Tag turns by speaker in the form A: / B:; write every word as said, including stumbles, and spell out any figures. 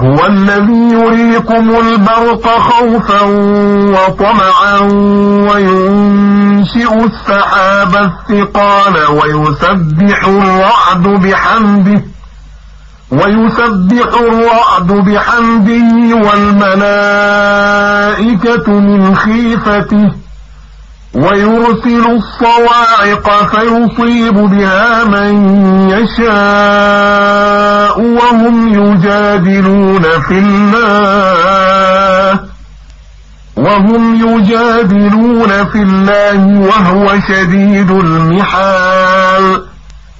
A: هو الذي يريكم البرق خوفا وطمعا وينشئ السحاب الثقال ويسبح الرعد بحمده ويسبح الرعد بحمده والملائكة من خيفته ويرسل الصواعق فيصيب بها من يشاء وهم يجادلون في الله وهم يجادلون في الله وهو شديد المحال.